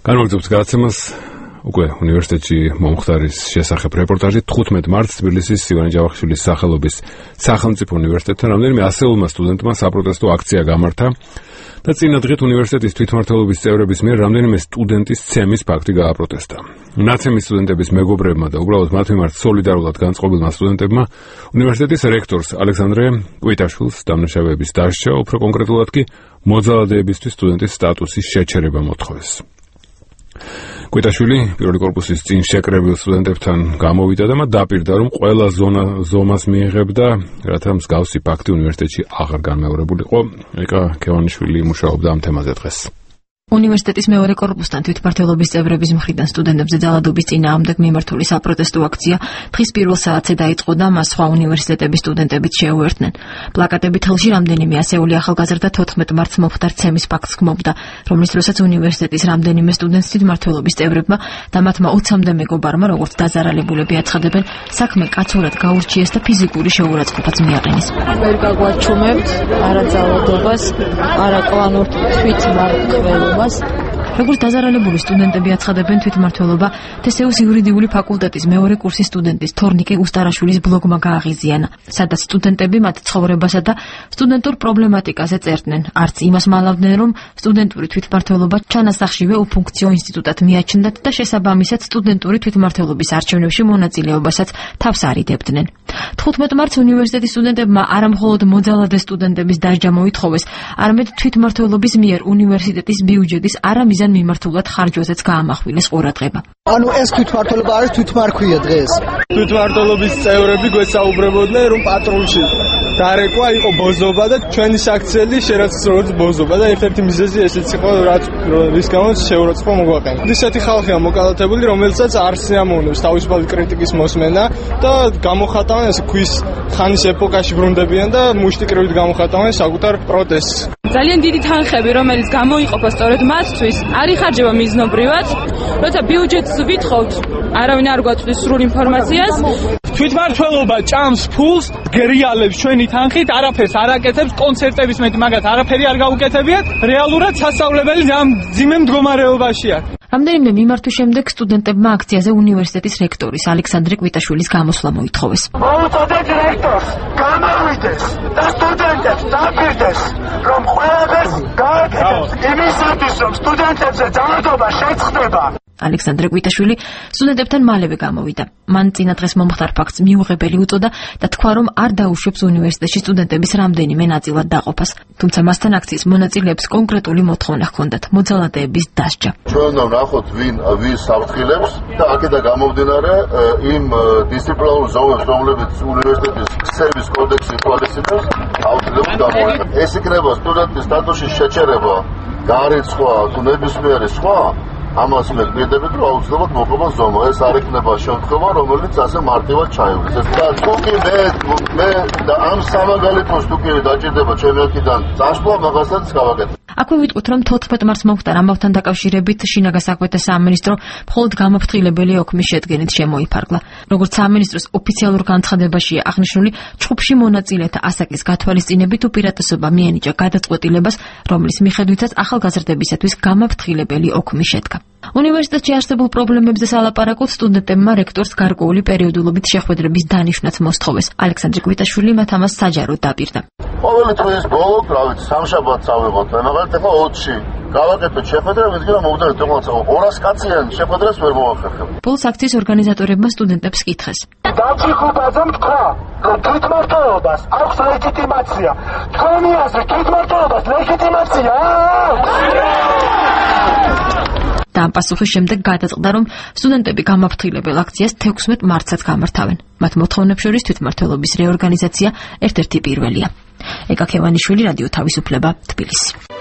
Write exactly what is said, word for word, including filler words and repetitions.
განმოგრძობთ გადაცემას უკვე უნივერსიტეტში მომხდარის შესახებ რეპორტაჟი თხუთმეტ მარტს თბილისის ივანე ჯავახიშვილის სახელობის სახელმწიფო უნივერსიტეტთან რამდენიმე ასეულმა სტუდენტმა საპროტესტო აქცია გამართა და წინა დღით უნივერსიტეტის თვითმმართველობის წევრების მიერ რამდენიმე სტუდენტის ცემის ფაქტი გააპროტესტა. ნაცემის სტუდენტების მეგობრებმა და უბრალოდ მათ მიმართ სოლიდარულად განწყობილმა სტუდენტებმა უნივერსიტეტის რექტორს ალექსანდრე კვიტაშვილს დამნაშავეების დასჯა, უფრო კონკრეტულად კი მოძალადეებისთვის სტუდენტის სტატუსის შეჩერება მოთხოვეს. კვიტაშვილი პირველი კორპუსის წინ შეკრებილ სტუდენტებთან გამოვიდა და მათ დაპირდა, რომ ყველა ზონა ზომას მიიღებდა, რათა მსგავსი ფაქტი უნივერსიტეტში აღარ განმეორებულიყო. ეკა ქევანიშვილი მუშაობდა ამ თემაზე დღეს. უნივერსიტეტის მეორე კორპუსთან თვითმმართველობის წევრების მხრიდან სტუდენტებზე ძალადობის წინააღმდეგ მიმართული საპროტესტო აქცია დღის პირველ საათზე დაიწყო და მას სხვა უნივერსიტეტების სტუდენტებიც შეუერთდნენ. პლაკატებით ხელში რამდენიმე ასეული ახალგაზრდა თოთხმეტ მარტს მომხდარ ცემის ფაქტს გმობდა, რომლის დროსაც უნივერსიტეტის რამდენიმე სტუდენტს თვითმმართველობის წევრებმა და მათმა ოცამდე მეგობარმა, როგორც დაზარალებულები აცხადებენ, საქმე კაცურად გაურჩიეს და ფიზიკური შეურაცხყოფაც მიაყენეს. ვერ გაგვაჩუმებთ არა ძალადობას, არა კლანურ თვითმმართველობას. როგორც დაზარალებული სტუდენტები აცხადებენ, თვითმმართველობა თესეუს იურიდიული ფაკულტეტის მეორე კურსის სტუდენტის თორნიკე უსტარაშვილის ბლოგმა გააღიზიანა, სადაც სტუდენტები მათ ცხოვრებასა და სტუდენტურ პრობლემატიკაზე წერდნენ. არც იმას მალავდნენ, რომ სტუდენტური თვითმმართველობა ჩანასახშივე უფუნქციო ინსტიტუტად მიაჩნდათ და შესაბამისად სტუდენტური თვითმმართველობის არჩევნებში მონაწილეობასაც თავს არიდებდნენ. თხუთმეტ მარტს უნივერსიტეტის სტუდენტებმა არა მხოლოდ მოძალადე სტუდენტების დასჯა მოითხოვეს, არამედ თვითმმართველობის მიერ უნივერსიტეტის ბიუჯეტის არამიზან მიმართულად ხარჯვაზეც გაამახვილეს ყურადღება. ანუ ეს თვითმმართველობა არის თვითმარქვია დღეს. თვითმმართველობის წევრები გვესაუბრებოდნენ, რომ პატრონში დარეკვა იყო ბოზობა და ჩვენი საქციელი შერაც როგორც ბოზობა და ერთ-ერთი მიზეზი ესეც იყო, რაც რის გამოც შეურაცხყოფა მოგვაყენა. ისეთი ხალხია მოკალათებული, რომელსაც არ სიამოვნებს თავისუფალი კრიტიკის მოსმენა და გამოხატავენ ეს ქვის ხანის ეპოქაში ბრუნდებიან და მუშტიკრივით გამოხატავენ საკუთარ პროტესტს. ძალიან დიდი თანხები, რომელიც გამოიყოფა სწორედ მათთვის, არ იხარჯება მიზნობრივად, როცა ბიუჯეტს ვითხოვთ, არავინ არ გვაწვდის სრულ ინფორმაციას. თვითმმართველობა ჭამს ფულს, გრიალებს ჩვენი თანხით, არაფერს არ აკეთებს, კონცერტების მეტი მაგათ არაფერი არ გაუკეთებიათ, რეალურად სასწავლებელი ამ ძიმე მდგომარეობაშია. რამდენიმე მიმართვის შემდეგ სტუდენტებმა აქციაზე უნივერსიტეტის რექტორის ალექსანდრე კვიტაშვილის გამოსვლა მოითხოვეს. მოუწოდეთ რექტორს, გამოვიდეს და სტუდენტებს დაპირდეს, რომ ყველაფერს გააკეთებს იმისათვის, რომ სტუდენტებზე ძალადობა შეწყდება. ალექსანდრე კვიტაშვილი სტუდენტებთან მალევე გამოვიდა. მან წინა დღეს მომხდარ ფაქტს მიუღებელი უწოდა და თქვა, რომ არ დაუშვებს უნივერსიტეტში სტუდენტების რამდენიმე ნაწილად დაყოფას. თუმცა მასთან აქციის მონაწილეებს კონკრეტული მოთხოვნა ჰქონდათ მოძალადეების დასჯა. ჩვენ უნდა ვნახოთ ვინ ვის საფრთხილებს და აქედან გამომდინარე იმ დისციპლინარულ ზომებს, რომლებიც უნივერსიტეტის ქცევის კოდექსი ითვალისწინებს, აუცილებლად გამოიყენებთ. ეს იქნება სტუდენტის სტატუსის შეჩერება, გარიცხვა თუ ნებისმიერი სხვა. ამას მე გვიდებით, რომ აუცილებლად მოხდება ზომა. ეს არ იქნება შემთხვევა, რომელიც ასე მარტივად ჩაივლის. ეს და თუკი მე მე და ამ სამაგალითოს თუკი დაჭირდება ჩემი აქედან წასვლა, მაგასაც გავაკეთებ. აქვე ვიტყვით, რომ თოთხმეტ მარტს მომხდარ ამბავთან დაკავშირებით შინაგან საქმეთა სამინისტრო მხოლოდ გამაფრთხილებელი ოქმის შედგენით შემოიფარგლა. როგორც სამინისტროს ოფიციალურ განცხადებაშია აღნიშნული, ჯგუფში მონაწილეთა ასაკის გათვალისწინებით უპირატესობა მიენიჭა გადაწყვეტილებას, რომლის მიხედვითაც ახალგაზრდებისათვის გამაფრთხილებელი ოქმი შედგა. უნივერსიტეტში არსებულ პრობლემებზე სალაპარაკოდ სტუდენტებმა რექტორს გარკვეული პერიოდულობით შეხვედრების დანიშვნაც მოსთხოვეს. ალექსანდრე კვიტაშვილი მათ ამას საჯაროდ დაპირდა. ყოველი თვის ბოლო, რა ვიცი, სამშაბათს ავიღოთ, მაგალითად ახლა ოცში გავაკეთოთ შეხვედრა, ვიძგა მოვდეთ თქოს ორას კაციან შეხვედრას ვერ მოახერხებ. ბოლოს აქციის ორგანიზატორებმა სტუდენტებს კითხეს. დაჯიხუბაძემ თქვა, რომ თვითმმართველობას აქვს ლეგიტიმაცია. თქვენი აზრით თვითმმართველობას ლეგიტიმაცია და ამ პასუხის შემდეგ გადაწყდა, რომ სტუდენტები გამაფრთხილებელ აქციას თექვსმეტ მარტსაც გამართავენ. მათ მოთხოვნებს შორის თვითმმართველობის რეორგანიზაცია ერთ-ერთი პირველია. ეკა ქევანიშვილი, რადიო თავისუფლება, თბილისი.